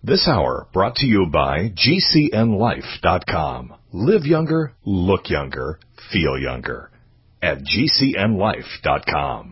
This hour brought to you by GCNLife.com. Live younger, look younger, feel younger. At GCNLife.com.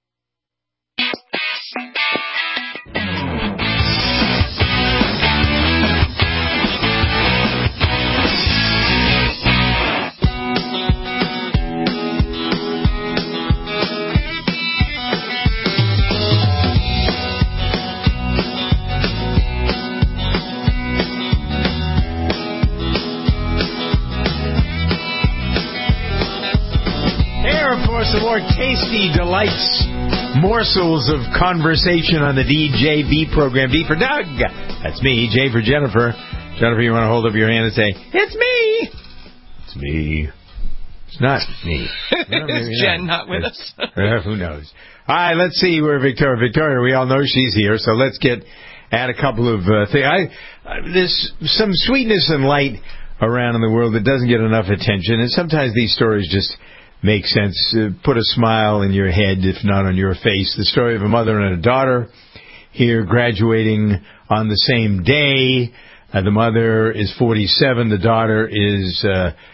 Some more tasty delights, morsels of conversation on the DJB program. D for Doug. That's me. J for Jennifer. Jennifer, you want to hold up your hand and say, "It's me." It's me. It's not me. No, Is Jen not with us? Who knows? All right, let's see where Victoria, we all know she's here, so let's get at a couple of things. There's some sweetness and light around in the world that doesn't get enough attention, and sometimes these stories just make sense. Put a smile in your head, if not on your face. The story of a mother and a daughter here graduating on the same day. The mother is 47. The daughter is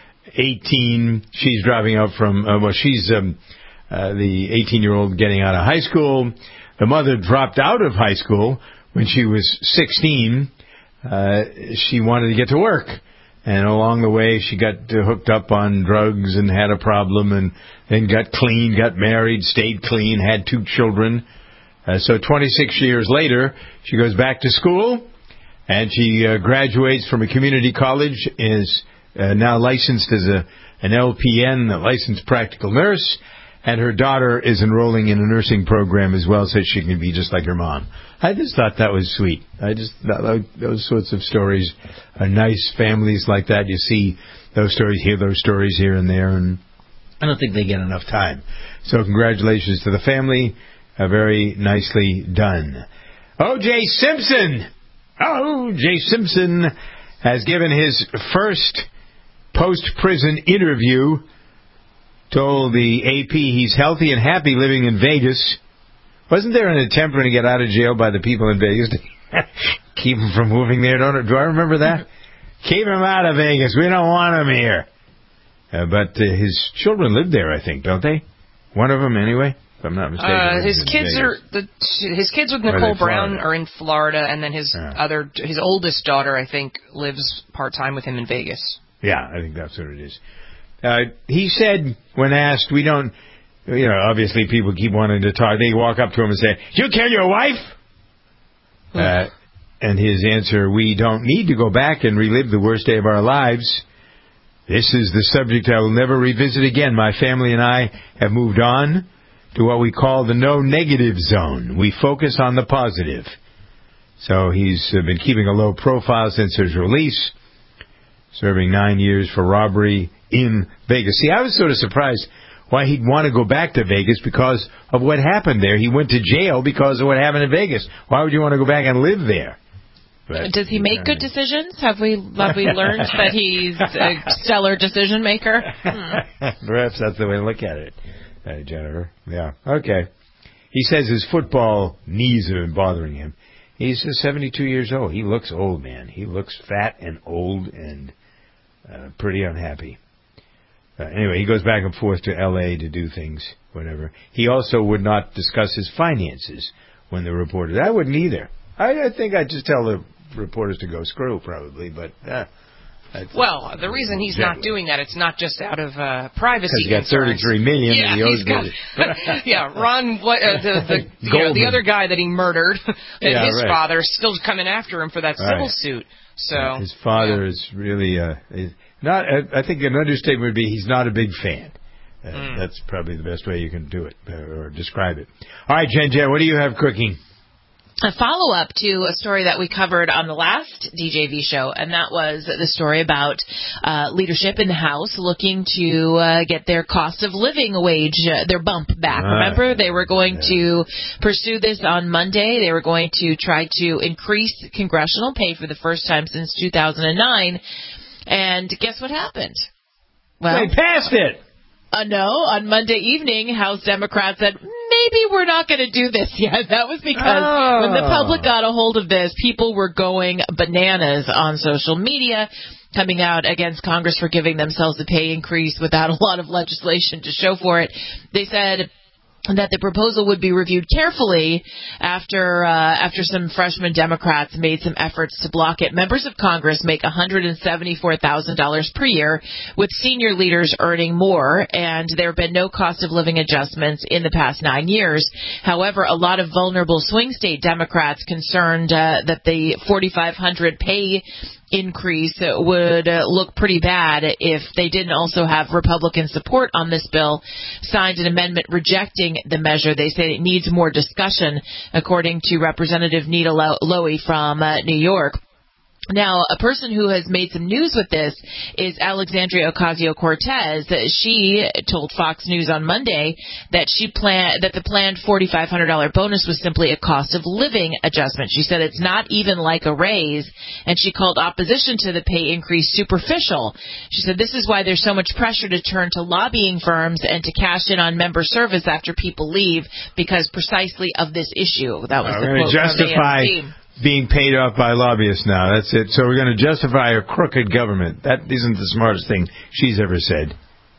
18. She's driving up from, she's the 18-year-old getting out of high school. The mother dropped out of high school when she was 16. She wanted to get to work. And along the way, she got hooked up on drugs and had a problem, and then got clean, got married, stayed clean, had 2 children. So 26 years later, she goes back to school, and she graduates from a community college, is now licensed as an LPN, a licensed practical nurse, and her daughter is enrolling in a nursing program as well so she can be just like her mom. I just thought that was sweet. I just thought those sorts of stories are nice. Families like that, you see those stories, hear those stories here and there, and I don't think they get enough time. So congratulations to the family. Very nicely done. O.J. Simpson! O.J. Simpson has given his first post-prison interview. Told the AP he's healthy and happy living in Vegas. Wasn't there an attempt when he got out of jail by the people in Vegas to keep him from moving there? Do I remember that? Keep him out of Vegas. We don't want him here. But his children live there, I think, don't they? One of them, anyway, if I'm not mistaken. His kids with Nicole Brown are in Florida, and then his oldest daughter, I think, lives part-time with him in Vegas. Yeah, I think that's what it is. He said, when asked, we don't, obviously people keep wanting to talk. They walk up to him and say, "You kill your wife?" And his answer, "We don't need to go back and relive the worst day of our lives. This is the subject I will never revisit again. My family and I have moved on to what we call the no negative zone. We focus on the positive." So he's been keeping a low profile since his release, serving 9 years for robbery in Vegas. See, I was sort of surprised why he'd want to go back to Vegas because of what happened there. He went to jail because of what happened in Vegas. Why would you want to go back and live there? But, does he make good decisions? Have we learned that he's a stellar decision maker? Perhaps that's the way to look at it, Jennifer. Yeah. Okay. He says his football knees have been bothering him. He's 72 years old. He looks old, man. He looks fat and old and pretty unhappy. Anyway, he goes back and forth to L.A. to do things, whatever. He also would not discuss his finances when the reporters. I wouldn't either. I think I'd just tell the reporters to go screw, probably, but... well, the reason he's not doing that, it's not just out of privacy concerns. He's got $33 million and he owes Ron, the other guy that he murdered, his father, is still coming after him for that civil suit. So his father is really not. I think an understatement would be he's not a big fan. That's probably the best way you can do it or describe it. All right, Jen, what do you have cooking? A follow-up to a story that we covered on the last DJV show, and that was the story about leadership in the House looking to get their cost of living wage, their bump back. Remember, they were going to pursue this on Monday. They were going to try to increase congressional pay for the first time since 2009. And guess what happened? Well, they passed it. No, on Monday evening, House Democrats said, maybe we're not going to do this yet. That was because when the public got a hold of this, people were going bananas on social media, coming out against Congress for giving themselves a pay increase without a lot of legislation to show for it. They said that the proposal would be reviewed carefully after some freshman Democrats made some efforts to block it. Members of Congress make $174,000 per year, with senior leaders earning more, and there have been no cost of living adjustments in the past 9 years. However, a lot of vulnerable swing state Democrats concerned that the $4,500 pay increase would look pretty bad if they didn't also have Republican support on this bill, signed an amendment rejecting the measure. They say it needs more discussion, according to Representative Nita Lowey from New York. Now, a person who has made some news with this is Alexandria Ocasio-Cortez. She told Fox News on Monday that the planned $4,500 bonus was simply a cost of living adjustment. She said it's not even like a raise, and she called opposition to the pay increase superficial. She said this is why there's so much pressure to turn to lobbying firms and to cash in on member service after people leave because precisely of this issue. That was the quote from AOC. Being paid off by lobbyists now. That's it. So we're going to justify a crooked government. That isn't the smartest thing she's ever said.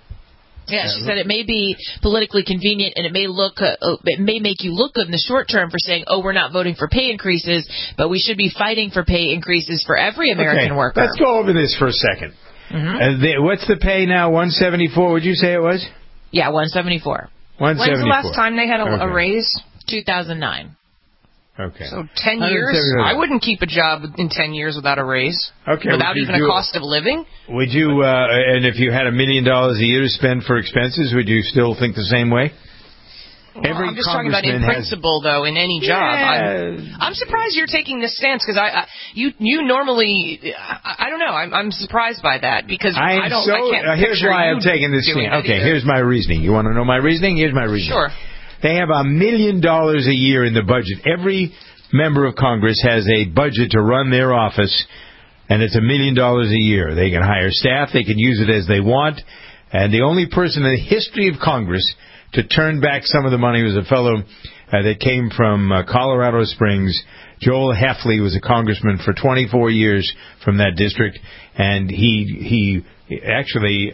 Yeah, she said it may be politically convenient and it may make you look good in the short term for saying, oh, we're not voting for pay increases, but we should be fighting for pay increases for every American worker. Let's go over this for a second. Mm-hmm. What's the pay now? $174? Would you say it was? Yeah, $174. When's the last time they had a raise? 2009. Okay. So 10 years? I wouldn't keep a job in 10 years without a raise. Okay. Without even a cost of living? Would you, and if you had $1 million a year to spend for expenses, would you still think the same way? Well, I'm just talking about in principle, though, in any job. I'm surprised you're taking this stance, because you normally, I don't know, I'm surprised by that, because I can't here's why I'm taking this stance. Okay, here's my reasoning. You want to know my reasoning? Here's my reasoning. Sure. They have $1 million a year in the budget. Every member of Congress has a budget to run their office, and it's $1 million a year. They can hire staff. They can use it as they want. And the only person in the history of Congress to turn back some of the money was a fellow that came from Colorado Springs. Joel Heffley was a congressman for 24 years from that district, and he actually...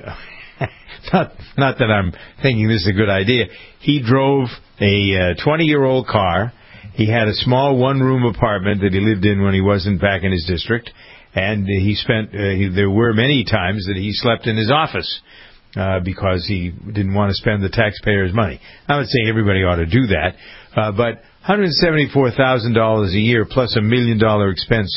Not that I'm thinking this is a good idea. He drove a 20-year-old car. He had a small one-room apartment that he lived in when he wasn't back in his district. And he spent, there were many times that he slept in his office because he didn't want to spend the taxpayers' money. I would say everybody ought to do that. But $174,000 a year plus $1 million expense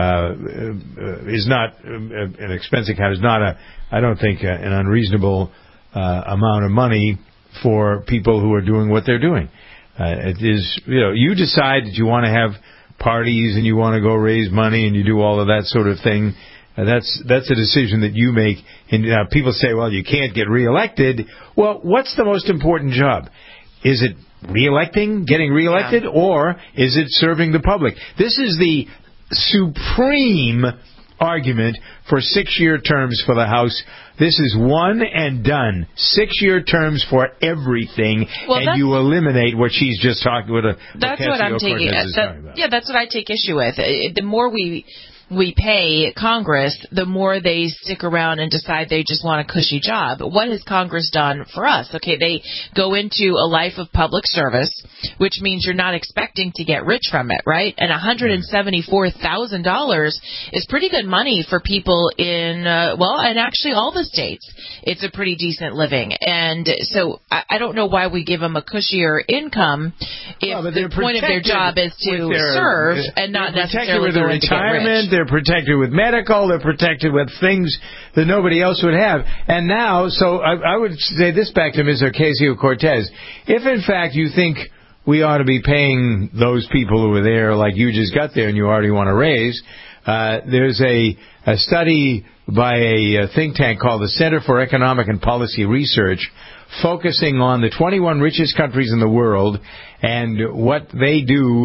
is not an expense account is not I don't think an unreasonable amount of money for people who are doing what they're doing. It is, you decide that you want to have parties and you want to go raise money and you do all of that sort of thing. That's a decision that you make. And people say, well, you can't get reelected. Well, what's the most important job? Is it getting reelected, or is it serving the public? This is the supreme argument for 6-year terms for the House. This is one and done. 6-year terms for everything, and you eliminate what she's just talking about. That's what I'm taking. That's what I take issue with. The more we pay Congress, the more they stick around and decide they just want a cushy job. What has Congress done for us? Okay, they go into a life of public service, which means you're not expecting to get rich from it, right? And $174,000 is pretty good money for people in, and actually all the states. It's a pretty decent living. And so I don't know why we give them a cushier income if the point of their job is to serve and not necessarily go in to get rich. They're protected with medical. They're protected with things that nobody else would have. And now, so I would say this back to Ms. Ocasio-Cortez. If, in fact, you think we ought to be paying those people who were there like you just got there and you already want to raise, there's a study by a think tank called the Center for Economic and Policy Research focusing on the 21 richest countries in the world and what they do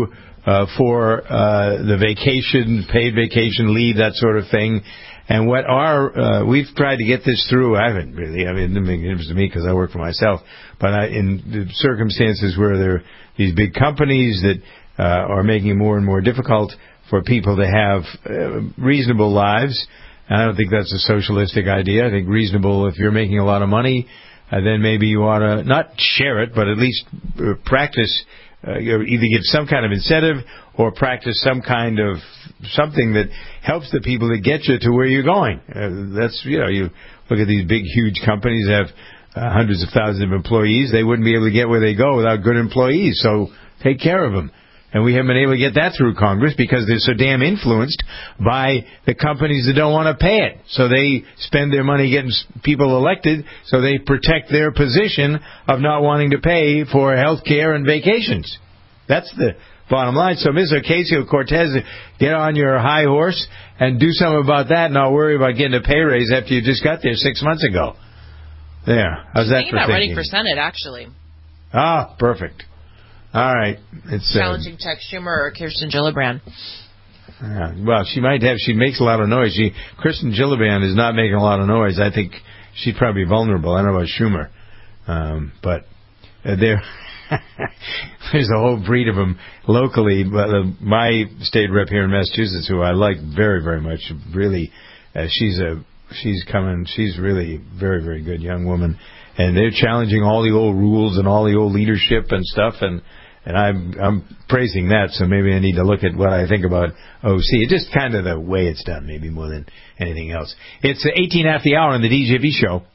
for the vacation, paid vacation leave, that sort of thing. And what we've tried to get this through. I haven't really. I mean, it doesn't make a difference to me because I work for myself. But in the circumstances where there are these big companies that are making it more and more difficult for people to have reasonable lives, and I don't think that's a socialistic idea. I think reasonable, if you're making a lot of money, then maybe you ought to not share it, but at least practice. Either give some kind of incentive or practice some kind of something that helps the people that get you to where you're going. You look at these big, huge companies that have hundreds of thousands of employees. They wouldn't be able to get where they go without good employees, so take care of them. And we haven't been able to get that through Congress because they're so damn influenced by the companies that don't want to pay it. So they spend their money getting people elected so they protect their position of not wanting to pay for health care and vacations. That's the bottom line. So, Ms. Ocasio-Cortez, get on your high horse and do something about that and not worry about getting a pay raise after you just got there 6 months ago. There. How's that for thinking? Running for Senate, actually. Ah, perfect. All right. It's challenging Chuck Schumer or Kirsten Gillibrand. Well, she might have. She makes a lot of noise. Kirsten Gillibrand is not making a lot of noise. I think she'd probably be vulnerable. I don't know about Schumer, but there's a whole breed of them locally. My state rep here in Massachusetts, who I like very, very much, really, she's coming. She's really very, very good young woman, and they're challenging all the old rules and all the old leadership and stuff, and I'm praising that, so maybe I need to look at what I think about OC. It's just kind of the way it's done, maybe more than anything else. It's 18 after the hour on the DJV show.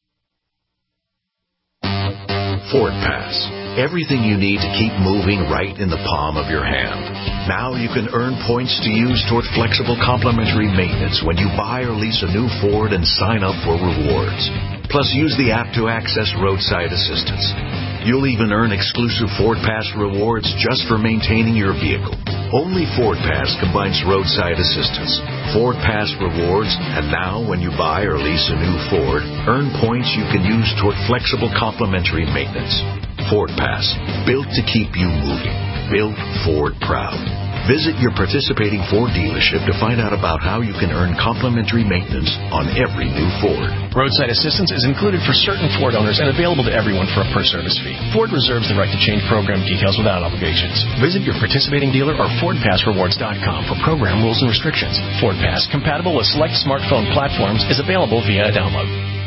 Ford Pass. Everything you need to keep moving right in the palm of your hand. Now you can earn points to use toward flexible complimentary maintenance when you buy or lease a new Ford and sign up for rewards. Plus, use the app to access roadside assistance. You'll even earn exclusive Ford Pass rewards just for maintaining your vehicle. Only Ford Pass combines roadside assistance, Ford Pass rewards, and now when you buy or lease a new Ford, earn points you can use toward flexible complimentary maintenance. Ford Pass, built to keep you moving. Built Ford proud. Visit your participating Ford dealership to find out about how you can earn complimentary maintenance on every new Ford. Roadside assistance is included for certain Ford owners and available to everyone for a per-service fee. Ford reserves the right to change program details without obligations. Visit your participating dealer or FordPassRewards.com for program rules and restrictions. Ford Pass, compatible with select smartphone platforms, is available via a download.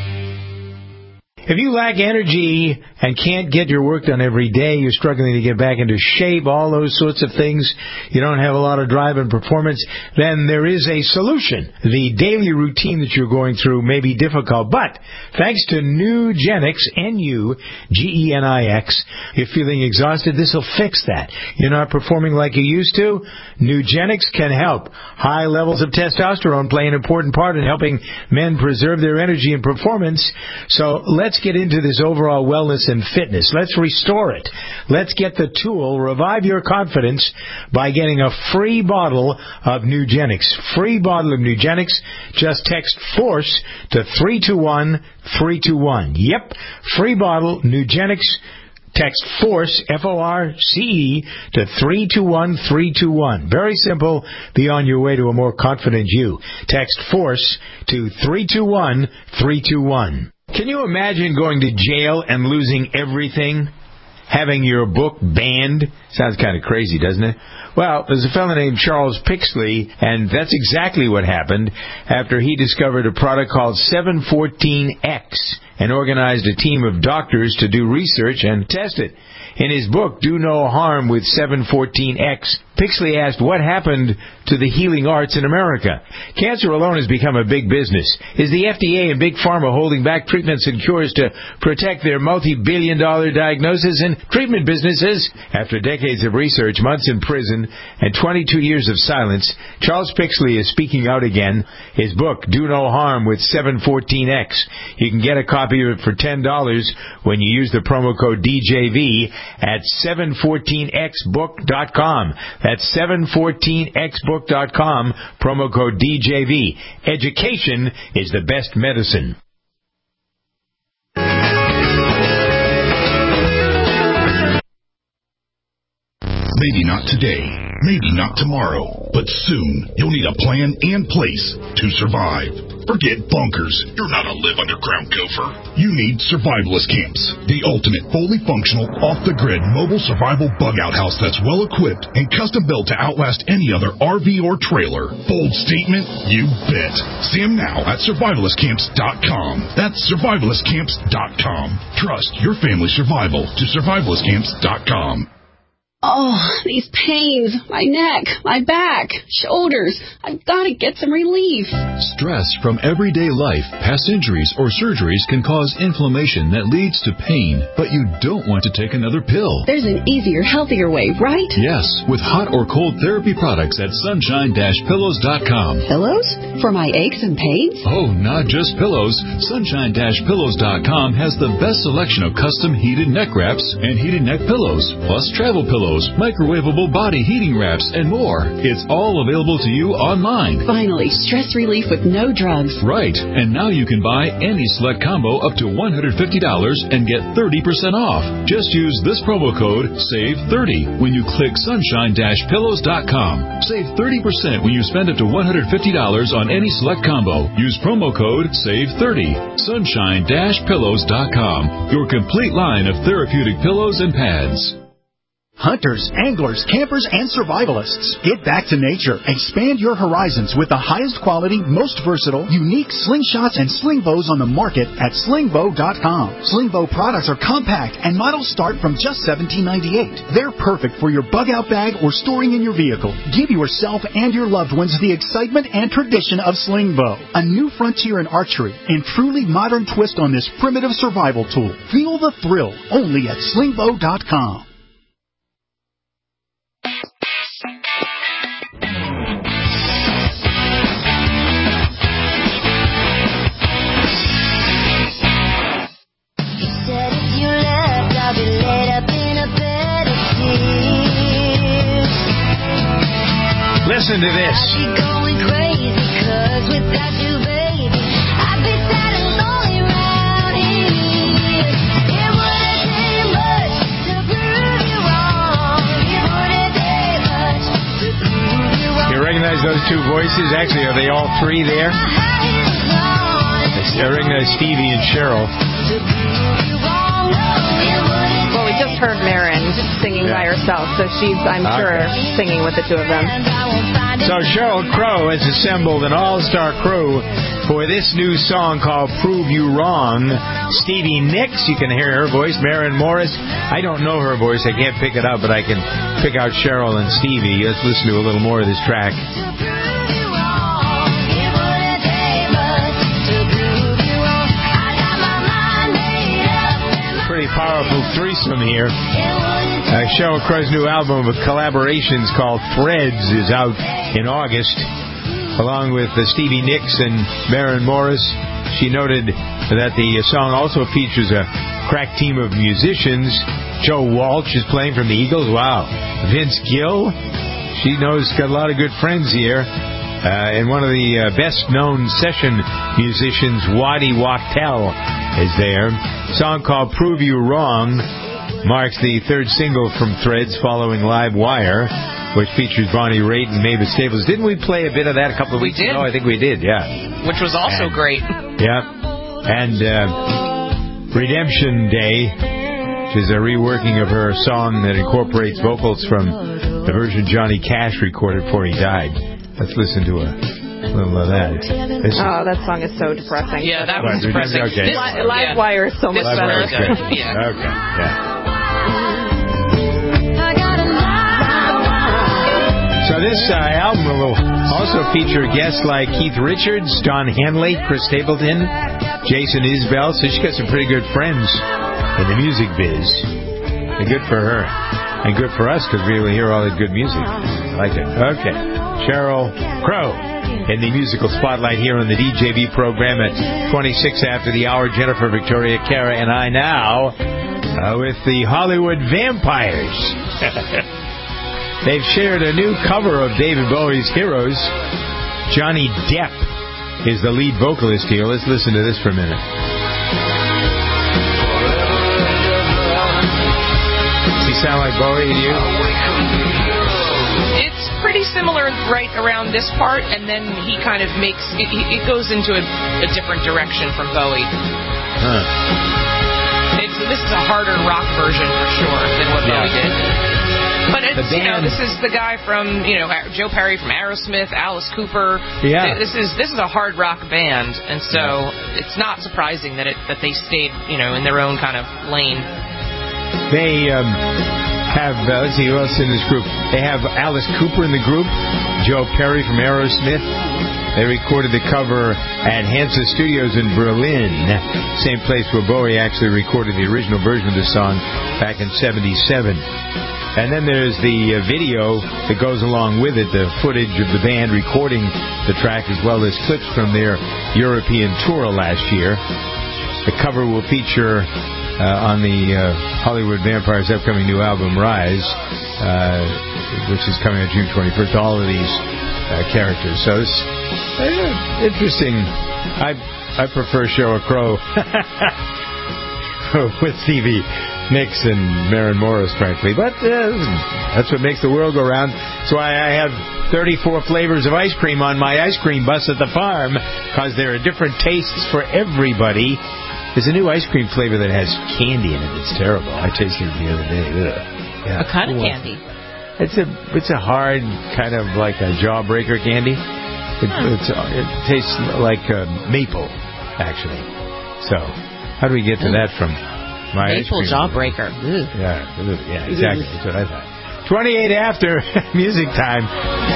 If you lack energy and can't get your work done every day, you're struggling to get back into shape, all those sorts of things, you don't have a lot of drive and performance, then there is a solution. The daily routine that you're going through may be difficult, but thanks to Nugenix, Nugenix, you're feeling exhausted, this will fix that. You're not performing like you used to? Nugenix can help. High levels of testosterone play an important part in helping men preserve their energy and performance, so let's get into this overall wellness and fitness. Let's restore it. Let's get the tool, revive your confidence, by getting a free bottle of Nugenix. Free bottle of Nugenix. Just text FORCE to 321-321. Yep, free bottle, Nugenix. Text FORCE, F-O-R-C-E, to 321-321. Very simple. Be on your way to a more confident you. Text FORCE to 321-321. Can you imagine going to jail and losing everything? Having your book banned? Sounds kind of crazy, doesn't it? Well, there's a fellow named Charles Pixley, and that's exactly what happened after he discovered a product called 714X and organized a team of doctors to do research and test it. In his book, Do No Harm with 714X, Pixley asked what happened to the healing arts in America. Cancer alone has become a big business. Is the FDA and Big Pharma holding back treatments and cures to protect their multi-billion-dollar diagnosis and treatment businesses? After decades of research, months in prison, and 22 years of silence, Charles Pixley is speaking out again. His book, Do No Harm with 714X. You can get a copy of it for $10 when you use the promo code DJV at 714xbook.com. That's 714xbook.com, promo code DJV. Education is the best medicine. Maybe not today, maybe not tomorrow, but soon you'll need a plan and place to survive. Forget bunkers. You're not a live underground gopher. You need Survivalist Camps, the ultimate fully functional, off-the-grid mobile survival bug-out house that's well-equipped and custom-built to outlast any other RV or trailer. Bold statement? You bet. See them now at survivalistcamps.com. That's survivalistcamps.com. Trust your family's survival to survivalistcamps.com. Oh, these pains, my neck, my back, shoulders. I've got to get some relief. Stress from everyday life, past injuries, or surgeries can cause inflammation that leads to pain, but you don't want to take another pill. There's an easier, healthier way, right? Yes, with hot or cold therapy products at sunshine-pillows.com. Pillows? For my aches and pains? Oh, not just pillows. Sunshine-pillows.com has the best selection of custom heated neck wraps and heated neck pillows, plus travel pillows, microwavable body heating wraps, and more. It's all available to you online. Finally, stress relief with no drugs. Right. And now you can buy any select combo up to $150 and get 30% off. Just use this promo code SAVE30 when you click sunshine-pillows.com. Save 30% when you spend up to $150 on any select combo. Use promo code SAVE30. Sunshine-pillows.com. Your complete line of therapeutic pillows and pads. Hunters, anglers, campers, and survivalists. Get back to nature. Expand your horizons with the highest quality, most versatile, unique slingshots and sling bows on the market at slingbow.com. Slingbow products are compact and models start from just $17.98. They're perfect for your bug-out bag or storing in your vehicle. Give yourself and your loved ones the excitement and tradition of Slingbow, a new frontier in archery and truly modern twist on this primitive survival tool. Feel the thrill only at slingbow.com. Listen to this. You recognize those two voices? Actually, are they all three there? I recognize Stevie and Cheryl. Well, we just heard Marin singing by herself, so she's, I'm sure, singing with the two of them. So Sheryl Crow has assembled an all-star crew for this new song called Prove You Wrong. Stevie Nicks, you can hear her voice. Marin Morris, I don't know her voice. I can't pick it up, but I can pick out Cheryl and Stevie. Let's listen to a little more of this track. Pretty powerful threesome here. Sheryl Crow's new album with collaborations called Threads is out in August, along with Stevie Nicks and Marin Morris. She noted that the song also features a crack team of musicians. Joe Walsh is playing from the Eagles. Wow. Vince Gill, she knows, got a lot of good friends here. And one of the best-known session musicians, Waddy Wachtel, is there. A song called Prove You Wrong marks the third single from Threads following Live Wire, which features Bonnie Raitt and Mavis Staples. Didn't we play a bit of that a couple of weeks ago? I think we did, yeah. Which was also great. Yeah. And Redemption Day, which is a reworking of her song that incorporates vocals from the version Johnny Cash recorded before he died. Let's listen to a little of that. Oh, that song is so depressing. Yeah, that was depressing. Okay. Live Wire is so much better. Yeah. Okay, yeah. So this album will also feature guests like Keith Richards, Don Henley, Chris Stapleton, Jason Isbell. So she's got some pretty good friends in the music biz. And good for her. And good for us, because we will hear all that good music. I like it. Okay. Sheryl Crow in the musical spotlight here on the DJV program at 26 after the hour. Jennifer, Victoria, Kara, and I now with the Hollywood Vampires. They've shared a new cover of David Bowie's Heroes. Johnny Depp is the lead vocalist here. Let's listen to this for a minute. sound like Bowie to you? It's pretty similar right around this part, and then he kind of makes it goes into a different direction from Bowie. Huh. This is a harder rock version for sure than what Bowie did. But it's, this is the guy from, Joe Perry from Aerosmith, Alice Cooper. Yeah. This is a hard rock band, and so it's not surprising that they stayed, in their own kind of lane. They have, let's see, who else in this group? They have Alice Cooper in the group, Joe Perry from Aerosmith. They recorded the cover at Hansa Studios in Berlin, same place where Bowie actually recorded the original version of the song back in '77. And then there's the video that goes along with it, the footage of the band recording the track, as well as clips from their European tour last year. The cover will feature on the Hollywood Vampires' upcoming new album, Rise, which is coming on June 21st, all of these characters. So it's interesting. I prefer Sheryl Crow with Stevie Nicks and Maren Morris, frankly. But that's what makes the world go round. That's why I have 34 flavors of ice cream on my ice cream bus at the farm, because there are different tastes for everybody. There's a new ice cream flavor that has candy in it. It's terrible. I tasted it the other day. Yeah. What kind of candy? It's a hard kind of like a jawbreaker candy. It tastes like maple, actually. So, how do we get to that from my maple ice cream? Jawbreaker? Yeah, exactly. That's what I thought. 28 after music time.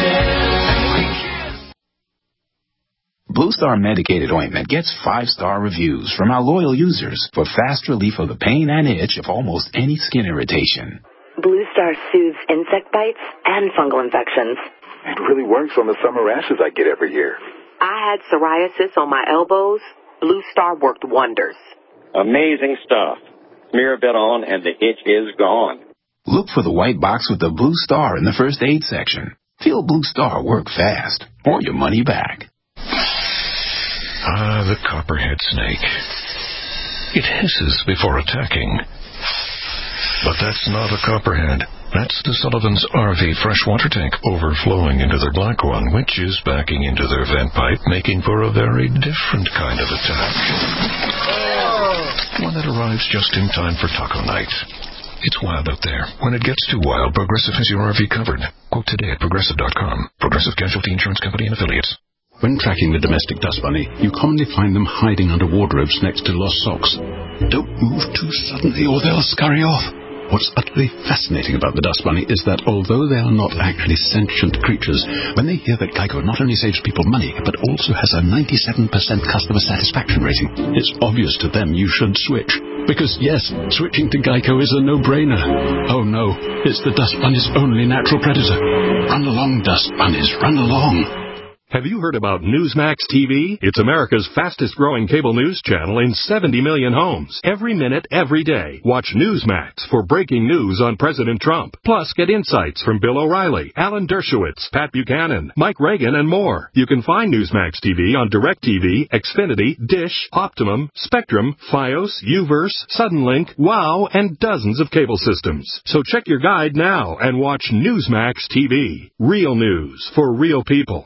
Blue Star Medicated Ointment gets 5-star reviews from our loyal users for fast relief of the pain and itch of almost any skin irritation. Blue Star soothes insect bites and fungal infections. It really works on the summer rashes I get every year. I had psoriasis on my elbows. Blue Star worked wonders. Amazing stuff. Smear a bit on and the itch is gone. Look for the white box with the Blue Star in the first aid section. Feel Blue Star work fast, or your money back. The copperhead snake. It hisses before attacking. But that's not a copperhead. That's the Sullivan's RV freshwater tank overflowing into their black one, which is backing into their vent pipe, making for a very different kind of attack. One that arrives just in time for taco night. It's wild out there. When it gets too wild, Progressive has your RV covered. Quote today at Progressive.com. Progressive Casualty Insurance Company and Affiliates. When tracking the domestic dust bunny, you commonly find them hiding under wardrobes next to lost socks. Don't move too suddenly or they'll scurry off. What's utterly fascinating about the dust bunny is that although they are not actually sentient creatures, when they hear that Geico not only saves people money, but also has a 97% customer satisfaction rating, it's obvious to them you should switch. Because yes, switching to Geico is a no-brainer. Oh no, it's the dust bunny's only natural predator. Run along, dust bunnies, run along. Have you heard about Newsmax TV? It's America's fastest-growing cable news channel in 70 million homes. Every minute, every day, watch Newsmax for breaking news on President Trump. Plus, get insights from Bill O'Reilly, Alan Dershowitz, Pat Buchanan, Mike Reagan, and more. You can find Newsmax TV on DirecTV, Xfinity, Dish, Optimum, Spectrum, Fios, Uverse, Suddenlink, WOW, and dozens of cable systems. So check your guide now and watch Newsmax TV. Real news for real people.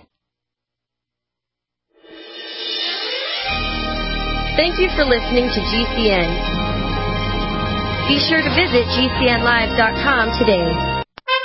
Thank you for listening to GCN. Be sure to visit GCNlive.com today.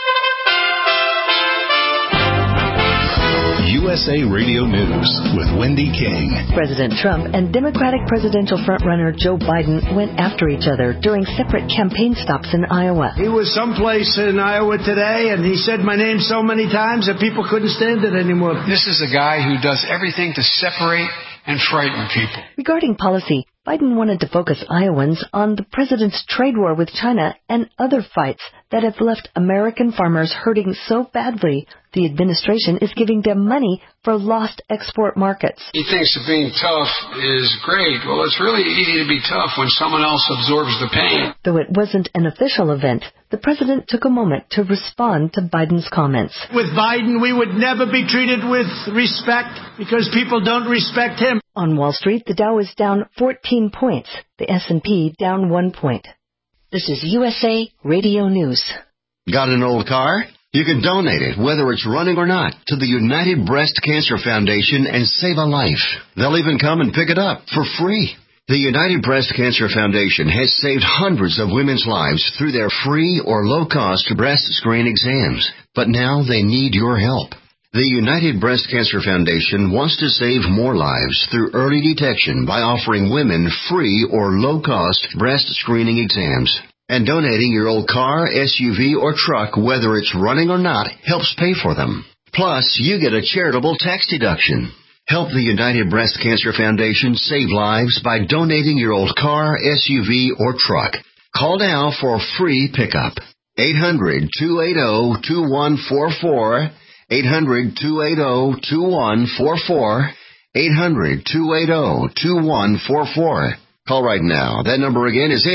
USA Radio News with Wendy King. President Trump and Democratic presidential frontrunner Joe Biden went after each other during separate campaign stops in Iowa. He was someplace in Iowa today, and he said my name so many times that people couldn't stand it anymore. This is a guy who does everything to separate and frighten people. Regarding policy, Biden wanted to focus Iowans on the president's trade war with China and other fights that have left American farmers hurting so badly, the administration is giving them money for lost export markets. He thinks that being tough is great. Well, it's really easy to be tough when someone else absorbs the pain. Though it wasn't an official event, the president took a moment to respond to Biden's comments. With Biden, we would never be treated with respect because people don't respect him. On Wall Street, the Dow is down 14 points, the S&P down 1 point. This is USA Radio News. Got an old car? You can donate it, whether it's running or not, to the United Breast Cancer Foundation and save a life. They'll even come and pick it up for free. The United Breast Cancer Foundation has saved hundreds of women's lives through their free or low-cost breast screen exams. But now they need your help. The United Breast Cancer Foundation wants to save more lives through early detection by offering women free or low-cost breast screening exams. And donating your old car, SUV, or truck, whether it's running or not, helps pay for them. Plus, you get a charitable tax deduction. Help the United Breast Cancer Foundation save lives by donating your old car, SUV, or truck. Call now for a free pickup. 800-280-2144. 800-280-2144. 800-280-2144. Call right now. That number again is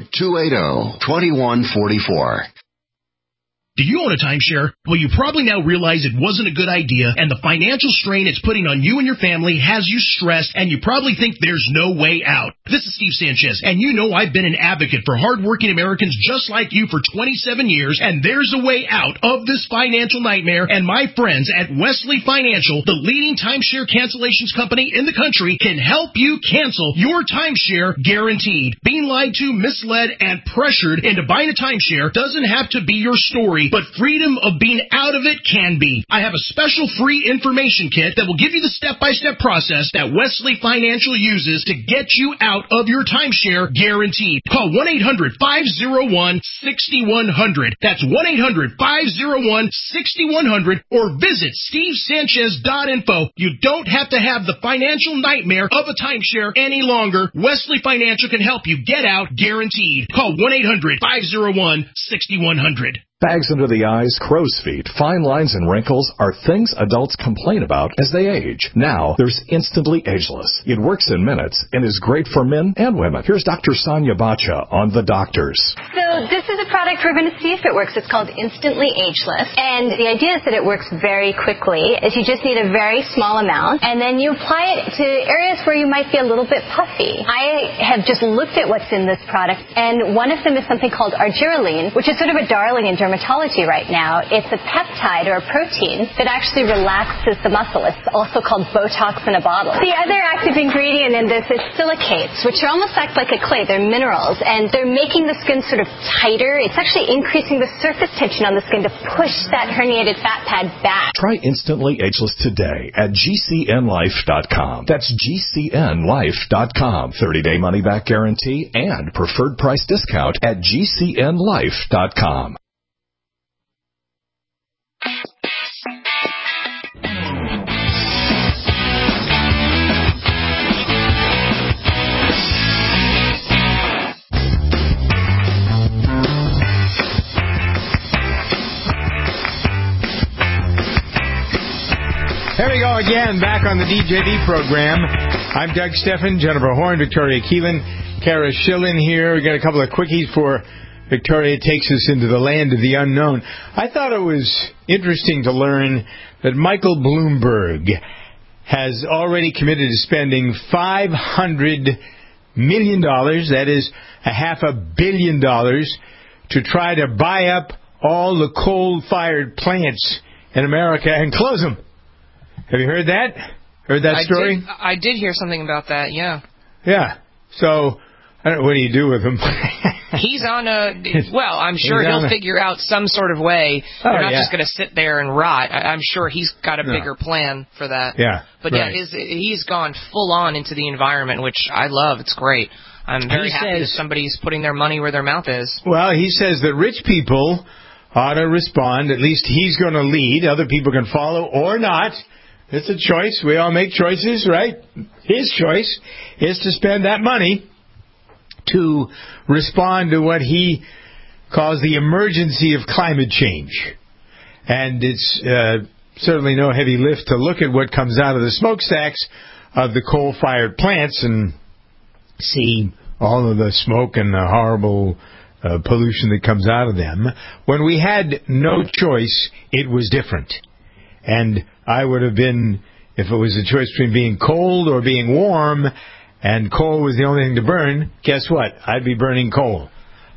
800-280-2144. Do you own a timeshare? Well, you probably now realize it wasn't a good idea, and the financial strain it's putting on you and your family has you stressed, and you probably think there's no way out. This is Steve Sanchez, and you know I've been an advocate for hardworking Americans just like you for 27 years, and there's a way out of this financial nightmare, and my friends at Wesley Financial, the leading timeshare cancellations company in the country, can help you cancel your timeshare guaranteed. Being lied to, misled, and pressured into buying a timeshare doesn't have to be your story, but freedom of being out of it can be. I have a special free information kit that will give you the step-by-step process that Wesley Financial uses to get you out of your timeshare guaranteed. Call 1-800-501-6100. That's 1-800-501-6100 or visit stevesanchez.info. You don't have to have the financial nightmare of a timeshare any longer. Wesley Financial can help you get out guaranteed. Call 1-800-501-6100. Bags under the eyes, crow's feet, fine lines, and wrinkles are things adults complain about as they age. Now, there's Instantly Ageless. It works in minutes and is great for men and women. Here's Dr. Sonia Bacha on The Doctors. So this is a product we're going to see if it works. It's called Instantly Ageless. And the idea is that it works very quickly. Is you just need a very small amount, and then you apply it to areas where you might be a little bit puffy. I have just looked at what's in this product, and one of them is something called argireline, which is sort of a darling in dermatology right now. It's a peptide or a protein that actually relaxes the muscle. It's also called Botox in a bottle. The other active ingredient in this is silicates, which are almost act like a clay. They're minerals, and they're making the skin sort of tighter. It's actually increasing the surface tension on the skin to push that herniated fat pad back. Try Instantly Ageless today at GCNlife.com. That's GCNlife.com. 30-day money-back guarantee and preferred price discount at GCNlife.com. Here we go again, back on the DJV program. I'm Doug Steffen, Jennifer Horn, Victoria Keelan, Kara Schillen here. We got a couple of quickies before Victoria takes us into the land of the unknown. I thought it was interesting to learn that Michael Bloomberg has already committed to spending $500 million, that is $500 million, to try to buy up all the coal-fired plants in America and close them. Have you heard that? Heard that story? I did hear something about that, yeah. Yeah. So, I don't know, what do you do with him? He's on well, I'm sure he'll figure out some sort of way. They're not just going to sit there and rot. I'm sure he's got a bigger plan for that. Yeah. But yeah, he's gone full on into the environment, which I love. It's great. I'm very happy that somebody's putting their money where their mouth is. Well, he says that rich people ought to respond. At least he's going to lead. Other people can follow or not. It's a choice. We all make choices, right? His choice is to spend that money to respond to what he calls the emergency of climate change. And it's certainly no heavy lift to look at what comes out of the smokestacks of the coal-fired plants and see all of the smoke and the horrible pollution that comes out of them. When we had no choice, it was different. And I would have been, if it was a choice between being cold or being warm, and coal was the only thing to burn, guess what? I'd be burning coal.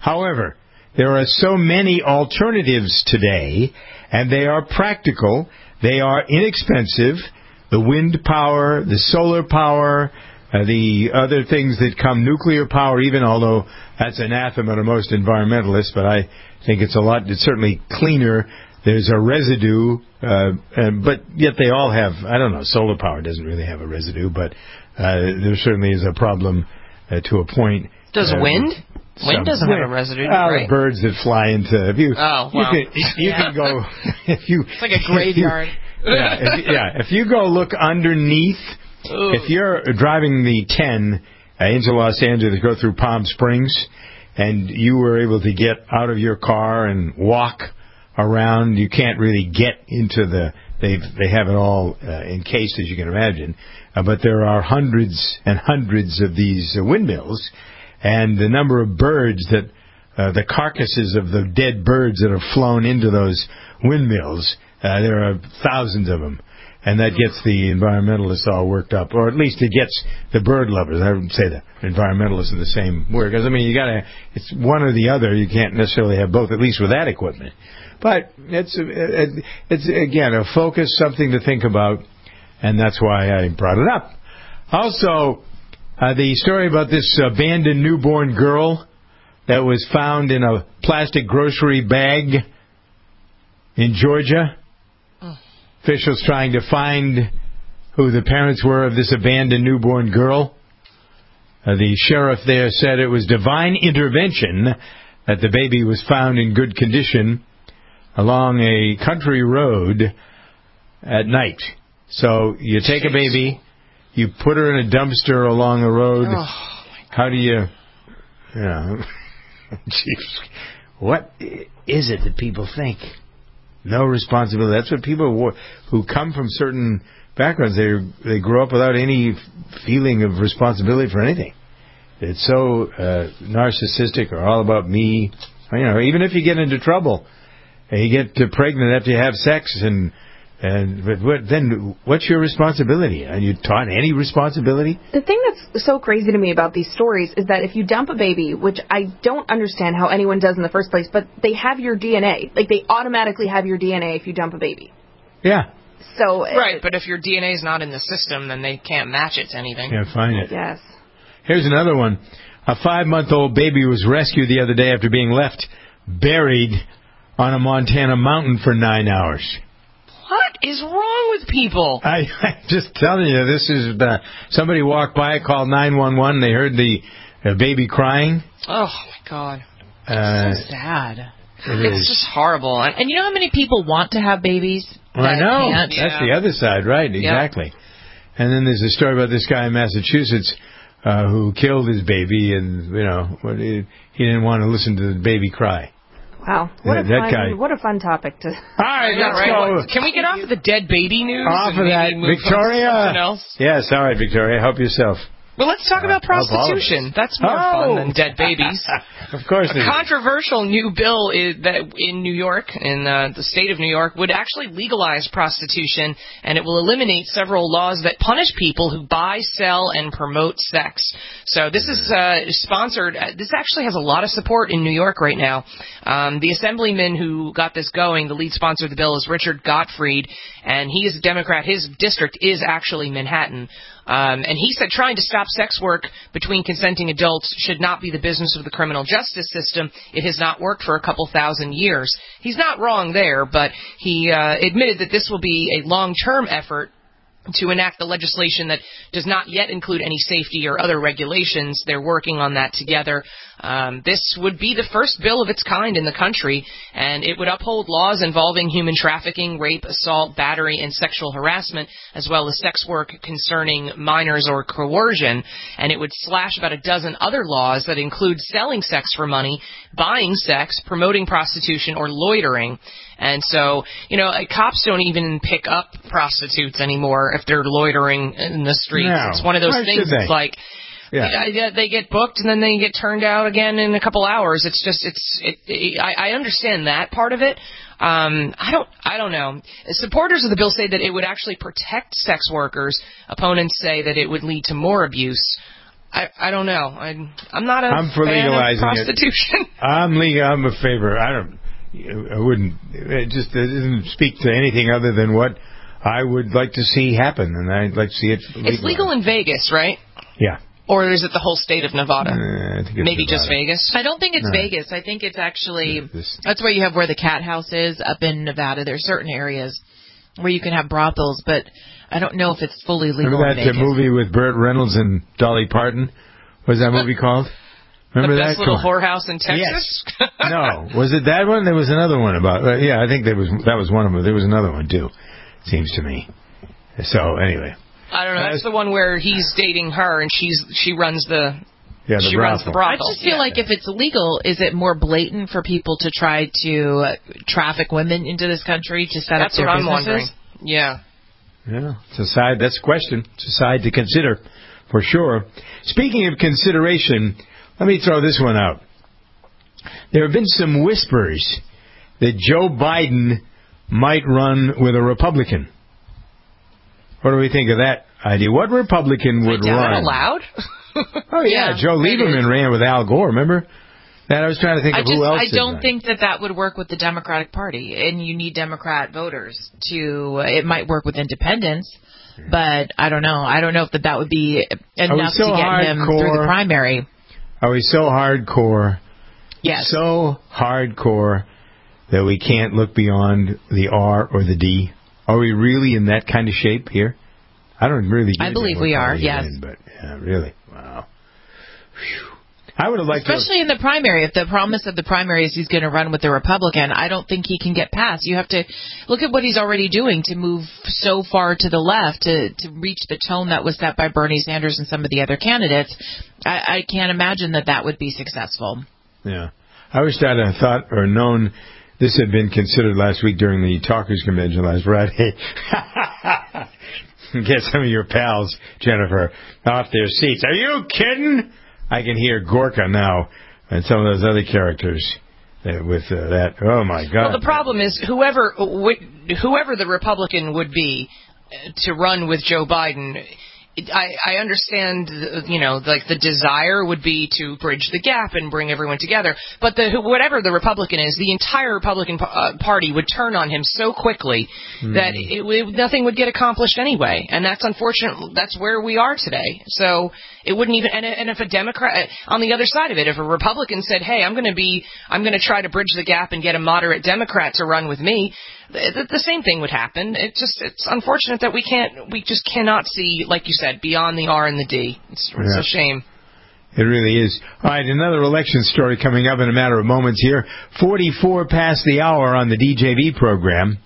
However, there are so many alternatives today, and they are practical, they are inexpensive. The wind power, the solar power, the other things that come, nuclear power even, although that's anathema to most environmentalists, but I think it's certainly cleaner. There's a residue, but yet they all have, I don't know, solar power doesn't really have a residue, but there certainly is a problem to a point. Does wind? Wind doesn't have a residue, right? The birds that fly into... You can go... It's like a graveyard. If you go look underneath, if you're driving the 10 into Los Angeles, go through Palm Springs, and you were able to get out of your car and walk around, you can't really get into the... They have it all encased, as you can imagine, but there are hundreds and hundreds of these windmills, and the number of birds that... the carcasses of the dead birds that have flown into those windmills... there are thousands of them, and that gets the environmentalists all worked up, or at least it gets the bird lovers. I wouldn't say the environmentalists in the same word, because it's one or the other. You can't necessarily have both, at least with that equipment. But it's again a focus, something to think about, and that's why I brought it up. Also, the story about this abandoned newborn girl that was found in a plastic grocery bag in Georgia. Officials trying to find who the parents were of this abandoned newborn girl. The sheriff there said it was divine intervention that the baby was found in good condition along a country road at night. So you take a baby, you put her in a dumpster along the road. How do you... What is it that people think? No responsibility. That's what people who come from certain backgrounds, they grow up without any feeling of responsibility for anything. It's so narcissistic or all about me. Even if you get into trouble, and you get pregnant after you have sex, then what's your responsibility? Are you taught any responsibility? The thing that's so crazy to me about these stories is that if you dump a baby, which I don't understand how anyone does in the first place, but they have your DNA. Like, they automatically have your DNA if you dump a baby. Yeah. So right, but if your DNA is not in the system, then they can't match it to anything. Can't find it. Yes. Here's another one. A 5-month-old baby was rescued the other day after being left buried on a Montana mountain for 9 hours. What is wrong with people? I'm just telling you, this is somebody walked by, called 911, they heard the baby crying. Oh, my God. So sad. It's just horrible. And you know how many people want to have babies? I know. That's the other side, right, exactly. Yep. And then there's a story about this guy in Massachusetts who killed his baby, and, he didn't want to listen to the baby cry. Wow. What a fun topic to... All right, let's go. Can we get off of the dead baby news? Off of that. Victoria. Something else? Yes, all right, Victoria. Help yourself. Well, let's talk about prostitution. That's more fun than dead babies. Of course it is. A controversial new bill that in New York, in the state of New York, would actually legalize prostitution, and it will eliminate several laws that punish people who buy, sell, and promote sex. So this is sponsored. This actually has a lot of support in New York right now. The assemblyman who got this going, the lead sponsor of the bill, is Richard Gottfried, and he is a Democrat. His district is actually Manhattan. And he said trying to stop sex work between consenting adults should not be the business of the criminal justice system. It has not worked for a couple thousand years. He's not wrong there, but he admitted that this will be a long-term effort to enact the legislation that does not yet include any safety or other regulations. They're working on that together. This would be the first bill of its kind in the country, and it would uphold laws involving human trafficking, rape, assault, battery, and sexual harassment, as well as sex work concerning minors or coercion. And it would slash about a dozen other laws that include selling sex for money, buying sex, promoting prostitution, or loitering. And so, cops don't even pick up prostitutes anymore if they're loitering in the streets. No. It's one of those things. It's like, they get booked and then they get turned out again in a couple hours. It's just, I understand that part of it. I don't know. Supporters of the bill say that it would actually protect sex workers. Opponents say that it would lead to more abuse. I don't know. I'm not a for fan legalizing of prostitution. I'm a favor. I wouldn't. It just doesn't speak to anything other than what I would like to see happen, and I'd like to see it legalized. It's legal in Vegas, right? Yeah. Or is it the whole state of Nevada? I think it's Maybe Nevada. Just Vegas? I don't think it's Vegas. I think it's actually, that's where you have where the Cat House is up in Nevada. There's certain areas where you can have brothels, but I don't know if it's fully legal Remember in Vegas. that movie with Burt Reynolds and Dolly Parton? What was that movie called? Remember the that? Best Little Whorehouse in Texas? Yes. No. Was it that one? There was another one about... I think that was one of them. There was another one, too, seems to me. So, anyway... I don't know. That's the one where he's dating her and she runs the brothel. I just feel like if it's illegal, is it more blatant for people to try to traffic women into this country to set up their businesses? That's what I'm wondering. Yeah. Yeah. That's a question. It's a side to consider, for sure. Speaking of consideration, let me throw this one out. There have been some whispers that Joe Biden might run with a Republican. What do we think of that idea? What Republican would run? Allowed? Oh, yeah. Joe Lieberman ran with Al Gore, remember? I was trying to think of who else. I don't think that would work with the Democratic Party, and you need Democrat voters to. It might work with independents, but I don't know. I don't know if that would be enough to get him through the primary. Are we so hardcore? Yes. So hardcore that we can't look beyond the R or the D? Are we really in that kind of shape here? I don't really get it. I believe we are, yes. But yeah, really? Wow. Whew. I would have liked especially in the primary. If the promise of the primary is he's going to run with the Republican, I don't think he can get past. You have to look at what he's already doing to move so far to the left to reach the tone that was set by Bernie Sanders and some of the other candidates. I can't imagine that would be successful. Yeah. I wish I'd have thought or known this had been considered last week during the Talkers Convention last Friday. Get some of your pals, Jennifer, off their seats. Are you kidding? I can hear Gorka now and some of those other characters with that. Oh, my God. Well, the problem is whoever the Republican would be to run with Joe Biden, I understand, like the desire would be to bridge the gap and bring everyone together. But whatever the Republican is, the entire Republican Party would turn on him so quickly that nothing would get accomplished anyway. And that's unfortunate. That's where we are today. So it wouldn't even. And if a Democrat on the other side of it, if a Republican said, "Hey, I'm going to try to bridge the gap and get a moderate Democrat to run with me," the same thing would happen. It's unfortunate that we just cannot see, like you said, beyond the R and the D. It's a shame. It really is. All right, another election story coming up in a matter of moments here. 44 past the hour on the DJV program.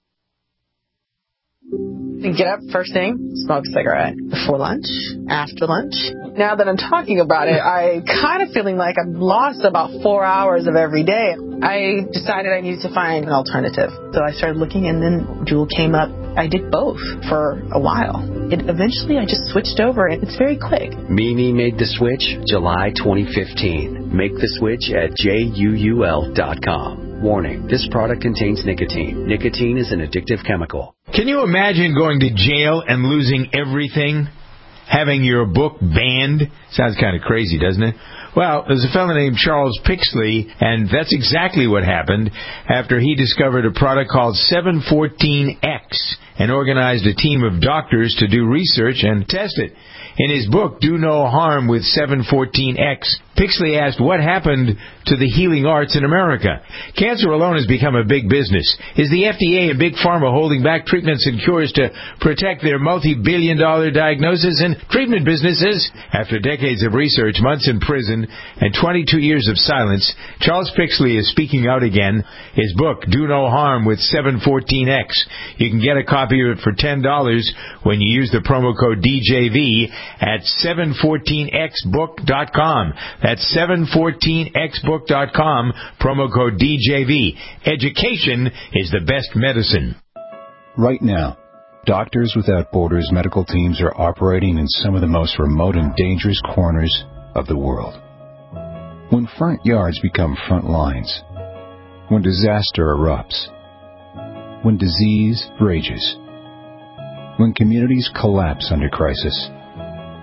Get up first thing, smoke a cigarette. Before lunch, after lunch. Now that I'm talking about it, I kind of feeling like I've lost about 4 hours of every day. I decided I needed to find an alternative. So I started looking, and then Juul came up. I did both for a while. Eventually, I just switched over, and it's very quick. Mimi made the switch July 2015. Make the switch at JUUL.com. Warning, this product contains nicotine. Nicotine is an addictive chemical. Can you imagine going to jail and losing everything? Having your book banned? Sounds kind of crazy, doesn't it? Well, there's a fellow named Charles Pixley, and that's exactly what happened after he discovered a product called 714X and organized a team of doctors to do research and test it. In his book, Do No Harm with 714X, Pixley asked what happened to the healing arts in America. Cancer alone has become a big business. Is the FDA and Big Pharma holding back treatments and cures to protect their multi-billion-dollar diagnosis and treatment businesses? After decades of research, months in prison, and 22 years of silence, Charles Pixley is speaking out again. His book, Do No Harm with 714X. You can get a copy of it for $10 when you use the promo code DJV at 714xbook.com. That's 714xbook.com, promo code DJV. Education is the best medicine. Right now, Doctors Without Borders medical teams are operating in some of the most remote and dangerous corners of the world. When front yards become front lines, when disaster erupts, when disease rages, when communities collapse under crisis,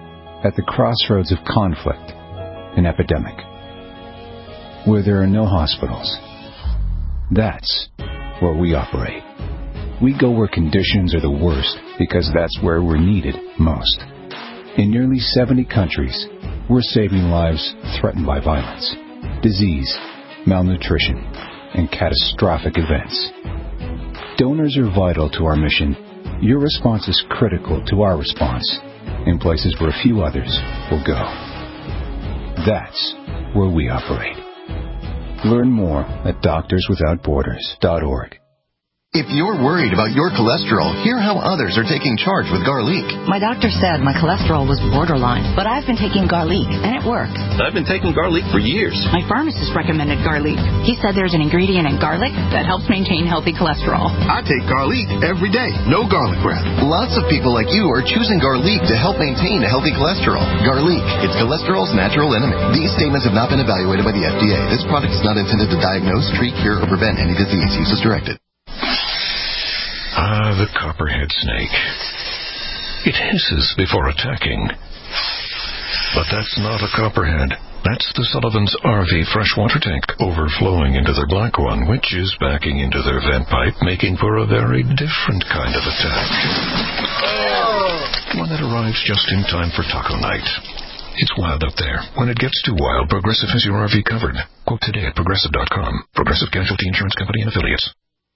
at the crossroads of conflict and epidemic, where there are no hospitals. That's where we operate. We go where conditions are the worst because that's where we're needed most. In nearly 70 countries, we're saving lives threatened by violence, disease, malnutrition, and catastrophic events. Donors are vital to our mission. Your response is critical to our response in places where few others will go. That's where we operate. Learn more at doctorswithoutborders.org. If you're worried about your cholesterol, hear how others are taking charge with garlic. My doctor said my cholesterol was borderline, but I've been taking garlic, and it worked. I've been taking garlic for years. My pharmacist recommended garlic. He said there's an ingredient in garlic that helps maintain healthy cholesterol. I take garlic every day. No garlic breath. Lots of people like you are choosing garlic to help maintain a healthy cholesterol. Garlic, it's cholesterol's natural enemy. These statements have not been evaluated by the FDA. This product is not intended to diagnose, treat, cure, or prevent any disease. Use as directed. Ah, the copperhead snake. It hisses before attacking. But that's not a copperhead. That's the Sullivan's RV freshwater tank overflowing into their black one, which is backing into their vent pipe, making for a very different kind of attack. One that arrives just in time for taco night. It's wild out there. When it gets too wild, Progressive has your RV covered. Quote today at Progressive.com. Progressive Casualty Insurance Company and Affiliates.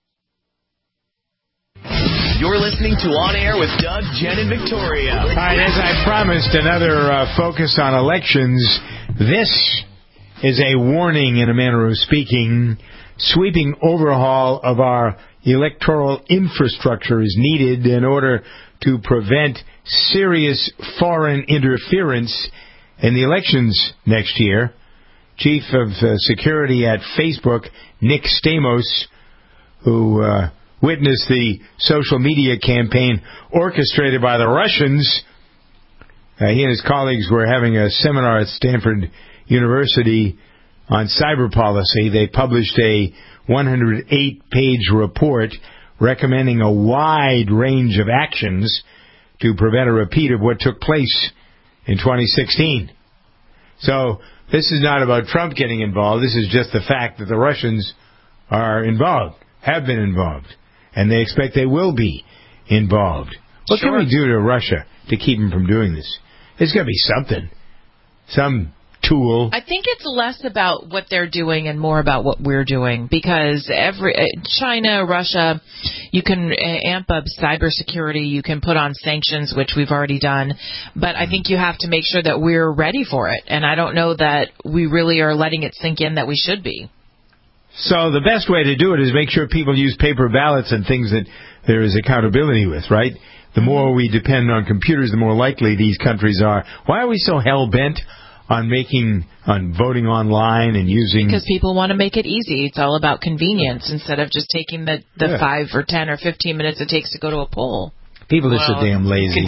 You're listening to On Air with Doug, Jen, and Victoria. All right, as I promised, another focus on elections. This is a warning, in a manner of speaking. Sweeping overhaul of our electoral infrastructure is needed in order to prevent serious foreign interference in the elections next year. Chief of Security at Facebook, Nick Stamos, who witnessed the social media campaign orchestrated by the Russians. He and his colleagues were having a seminar at Stanford University on cyber policy. They published a 108-page report recommending a wide range of actions to prevent a repeat of what took place in 2016. So this is not about Trump getting involved. This is just the fact that the Russians are involved, have been involved, and they expect they will be involved. What can we do to Russia to keep them from doing this? There's got to be something, some tool. I think it's less about what they're doing and more about what we're doing, because China, Russia, you can amp up cybersecurity, you can put on sanctions, which we've already done, but I think you have to make sure that we're ready for it, and I don't know that we really are letting it sink in that we should be. So the best way to do it is make sure people use paper ballots and things that there is accountability with, right? The more we depend on computers, the more likely these countries are. Why are we so hell-bent on voting online and using... Because people want to make it easy. It's all about convenience instead of just taking the 5 or 10 or 15 minutes it takes to go to a poll. People are so damn lazy.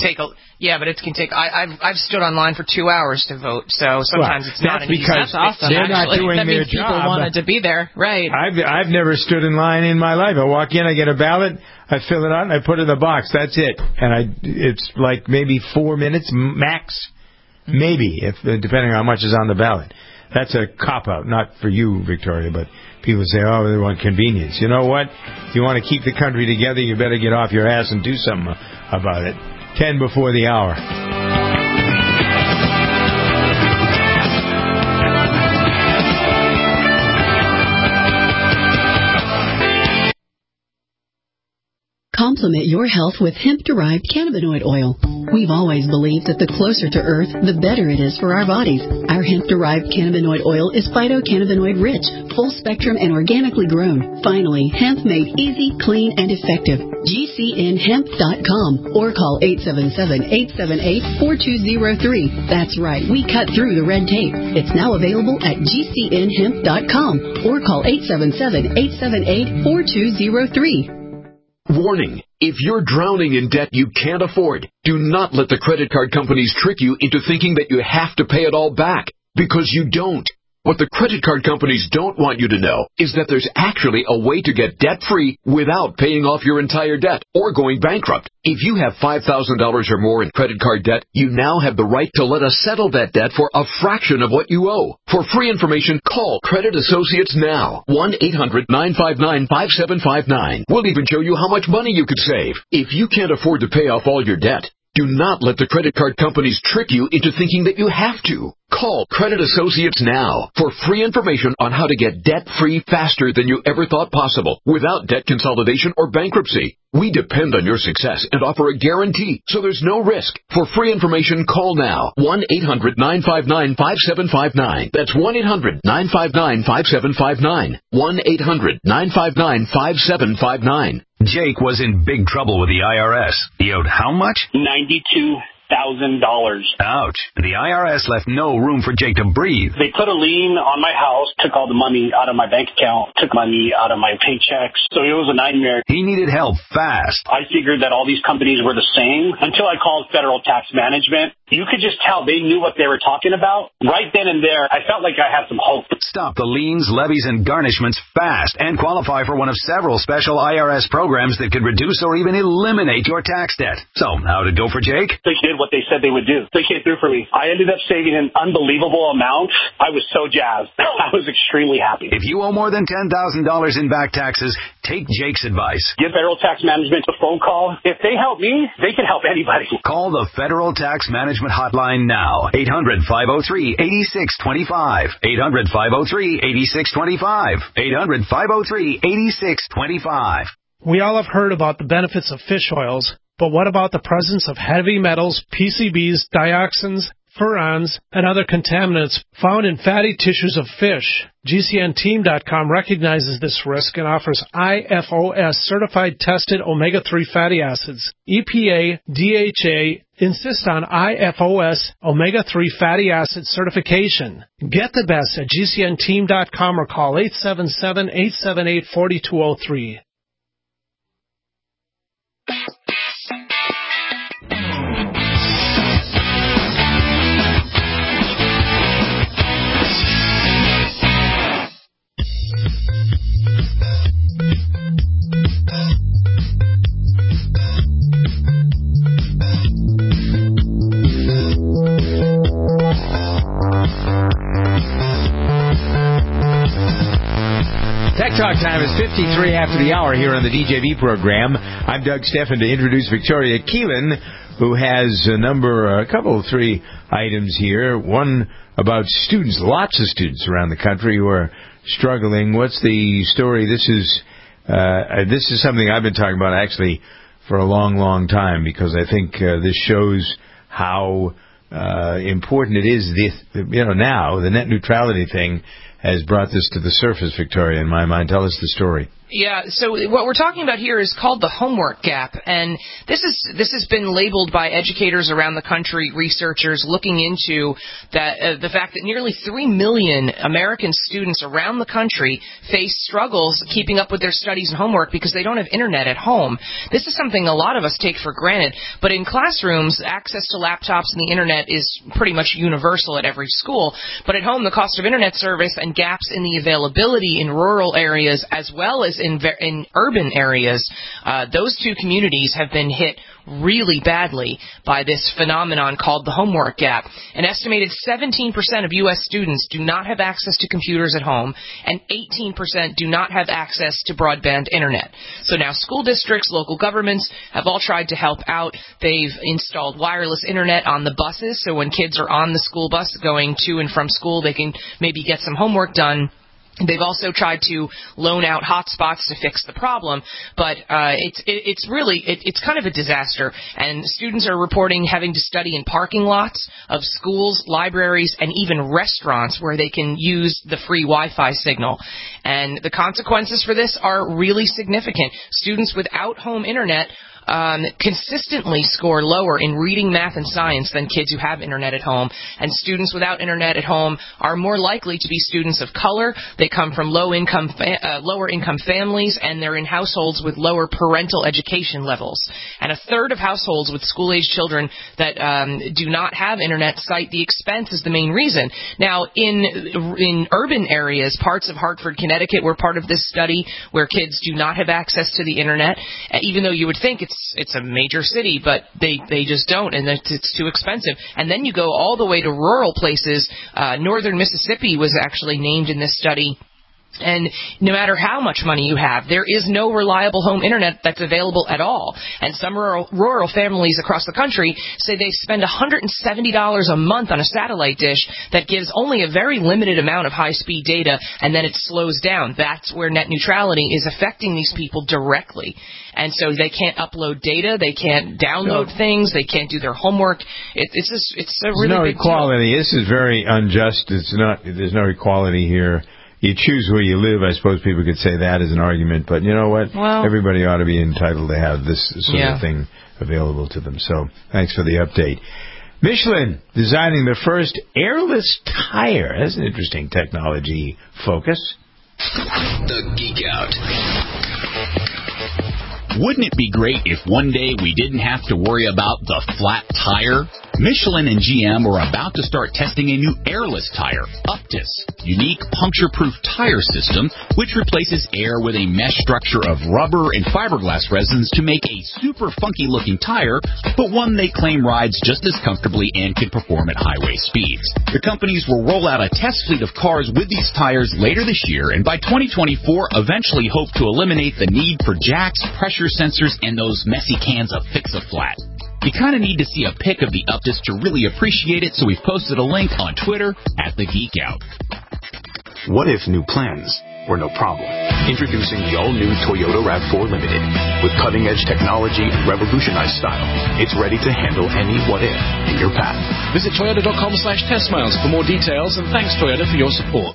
I've stood online for 2 hours to vote, so sometimes it's not an easy. That's awesome. They're not doing that their means job. People wanted to be there, right? I've never stood in line in my life. I walk in, I get a ballot, I fill it out, and I put it in the box. That's it. And it's like maybe 4 minutes max, maybe, depending on how much is on the ballot. That's a cop-out, not for you, Victoria, but people say, oh, they want convenience. You know what? If you want to keep the country together, you better get off your ass and do something about it. 10 before the hour. Complement your health with hemp-derived cannabinoid oil. We've always believed that the closer to Earth, the better it is for our bodies. Our hemp-derived cannabinoid oil is phytocannabinoid-rich, full-spectrum, and organically grown. Finally, hemp made easy, clean, and effective. GCNhemp.com or call 877-878-4203. That's right, we cut through the red tape. It's now available at GCNhemp.com or call 877-878-4203. Warning, if you're drowning in debt you can't afford, do not let the credit card companies trick you into thinking that you have to pay it all back, because you don't. What the credit card companies don't want you to know is that there's actually a way to get debt-free without paying off your entire debt or going bankrupt. If you have $5,000 or more in credit card debt, you now have the right to let us settle that debt for a fraction of what you owe. For free information, call Credit Associates now. 1-800-959-5759. We'll even show you how much money you could save. If you can't afford to pay off all your debt, do not let the credit card companies trick you into thinking that you have to. Call Credit Associates now for free information on how to get debt-free faster than you ever thought possible without debt consolidation or bankruptcy. We depend on your success and offer a guarantee, so there's no risk. For free information, call now. 1-800-959-5759. That's 1-800-959-5759. 1-800-959-5759. Jake was in big trouble with the IRS. He owed how much? $92,000. Ouch. The IRS left no room for Jake to breathe. They put a lien on my house, took all the money out of my bank account, took money out of my paychecks. So it was a nightmare. He needed help fast. I figured that all these companies were the same until I called Federal Tax Management. You could just tell they knew what they were talking about. Right then and there, I felt like I had some hope. Stop the liens, levies, and garnishments fast and qualify for one of several special IRS programs that could reduce or even eliminate your tax debt. So, how'd it go for Jake? They did what they said they would do. They came through for me. I ended up saving an unbelievable amount. I was so jazzed. I was extremely happy. If you owe more than $10,000 in back taxes, take Jake's advice. Give Federal Tax Management a phone call. If they help me, they can help anybody. Call the Federal Tax Management hotline now. 800-503-8625. 800-503-8625. 800-503-8625. We all have heard about the benefits of fish oils, but what about the presence of heavy metals, PCBs, dioxins, furans, and other contaminants found in fatty tissues of fish? GCNteam.com recognizes this risk and offers IFOS certified tested omega-3 fatty acids. EPA, DHA insist on IFOS omega-3 fatty acid certification. Get the best at GCNteam.com or call 877-878-4203. Tech Talk time is 53 after the hour here on the DJV program. I'm Doug Steffen to introduce Victoria Keelan, who has three items here. One about students, lots of students around the country who are struggling. What's the story? This is something I've been talking about actually for a long, long time, because I think this shows how important it is. Now the net neutrality thing has brought this to the surface, Victoria, in my mind. Tell us the story. Yeah, so what we're talking about here is called the homework gap, and this has been labeled by educators around the country, researchers looking into that the fact that nearly 3 million American students around the country face struggles keeping up with their studies and homework because they don't have internet at home. This is something a lot of us take for granted, but in classrooms, access to laptops and the internet is pretty much universal at every school. But at home, the cost of internet service and gaps in the availability in rural areas as well as in urban areas, those two communities have been hit really badly by this phenomenon called the homework gap. An estimated 17% of U.S. students do not have access to computers at home, and 18% do not have access to broadband internet. So now school districts, local governments have all tried to help out. They've installed wireless internet on the buses, so when kids are on the school bus going to and from school, they can maybe get some homework done. They've also tried to loan out hotspots to fix the problem, but it's kind of a disaster. And students are reporting having to study in parking lots of schools, libraries, and even restaurants where they can use the free Wi-Fi signal. And the consequences for this are really significant. Students without home internet consistently score lower in reading, math, and science than kids who have internet at home. And students without internet at home are more likely to be students of color. They come from lower income families, and they're in households with lower parental education levels. And a third of households with school-age children that do not have internet cite the expense as the main reason. Now, in urban areas, parts of Hartford, Connecticut were part of this study where kids do not have access to the internet, even though you would think it's a major city, but they just don't, and it's too expensive. And then you go all the way to rural places. Northern Mississippi was actually named in this study. And no matter how much money you have, there is no reliable home internet that's available at all. And some rural families across the country say they spend $170 a month on a satellite dish that gives only a very limited amount of high-speed data, and then it slows down. That's where net neutrality is affecting these people directly. And so they can't upload data, they can't download things, they can't do their homework. It's a really big equality. This is very unjust. There's no equality here. You choose where you live. I suppose people could say that as an argument, but you know what? Well, everybody ought to be entitled to have this sort of thing available to them. So thanks for the update. Michelin designing the first airless tire. That's an interesting technology focus. The Geek Out. Wouldn't it be great if one day we didn't have to worry about the flat tire? Michelin and GM are about to start testing a new airless tire, Uptis, unique puncture-proof tire system, which replaces air with a mesh structure of rubber and fiberglass resins to make a super funky-looking tire, but one they claim rides just as comfortably and can perform at highway speeds. The companies will roll out a test fleet of cars with these tires later this year, and by 2024 eventually hope to eliminate the need for jacks, pressure sensors, and those messy cans of Fix-A-Flat. You kind of need to see a pic of the Uptis to really appreciate it, so we've posted a link on Twitter @TheGeekOut. What if new plans were no problem? Introducing the all-new Toyota RAV4 Limited. With cutting-edge technology and revolutionized style, it's ready to handle any what-if in your path. Visit Toyota.com/testmiles for more details, and thanks, Toyota, for your support.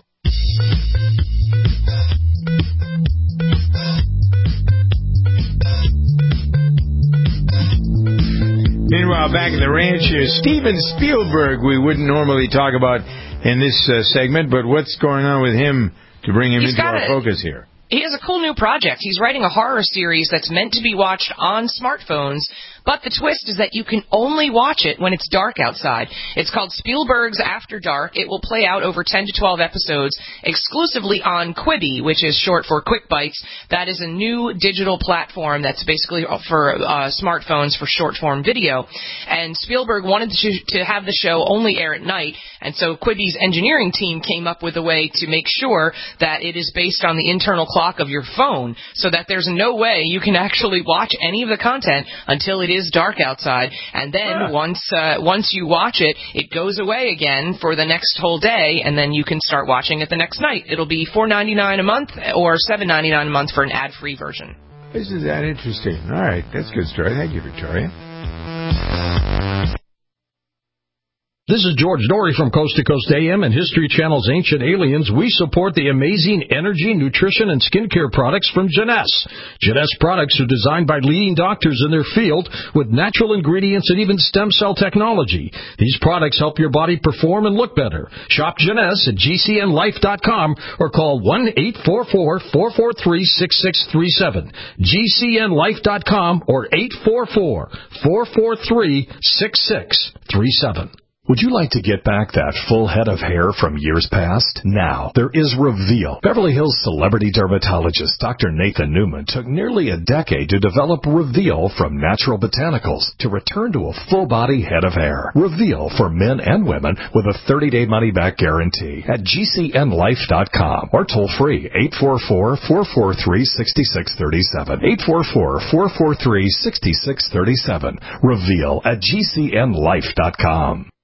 Meanwhile, back in the ranch here, Steven Spielberg, we wouldn't normally talk about in this segment, but what's going on with him to bring him into our focus here? He has a cool new project. He's writing a horror series that's meant to be watched on smartphones, but the twist is that you can only watch it when it's dark outside. It's called Spielberg's After Dark. It will play out over 10 to 12 episodes exclusively on Quibi, which is short for Quick Bites. That is a new digital platform that's basically for smartphones for short-form video. And Spielberg wanted to have the show only air at night, and so Quibi's engineering team came up with a way to make sure that it is based on the internal clock of your phone, so that there's no way you can actually watch any of the content until it is dark outside, and then once you watch it, it goes away again for the next whole day, and then you can start watching it the next night. It'll be $4.99 a month or $7.99 a month for an ad-free version. Isn't that interesting? All right, that's a good story. Thank you, Victoria. This is George Dory from Coast to Coast AM and History Channel's Ancient Aliens. We support the amazing energy, nutrition, and skincare products from Jeunesse. Jeunesse products are designed by leading doctors in their field with natural ingredients and even stem cell technology. These products help your body perform and look better. Shop Jeunesse at GCNlife.com or call 1-844-443-6637. GCNlife.com or 844-443-6637. Would you like to get back that full head of hair from years past? Now, there is Reveal. Beverly Hills celebrity dermatologist Dr. Nathan Newman took nearly a decade to develop Reveal from natural botanicals to return to a full-body head of hair. Reveal for men and women with a 30-day money-back guarantee at GCNlife.com or toll-free 844-443-6637. 844-443-6637. Reveal at GCNlife.com.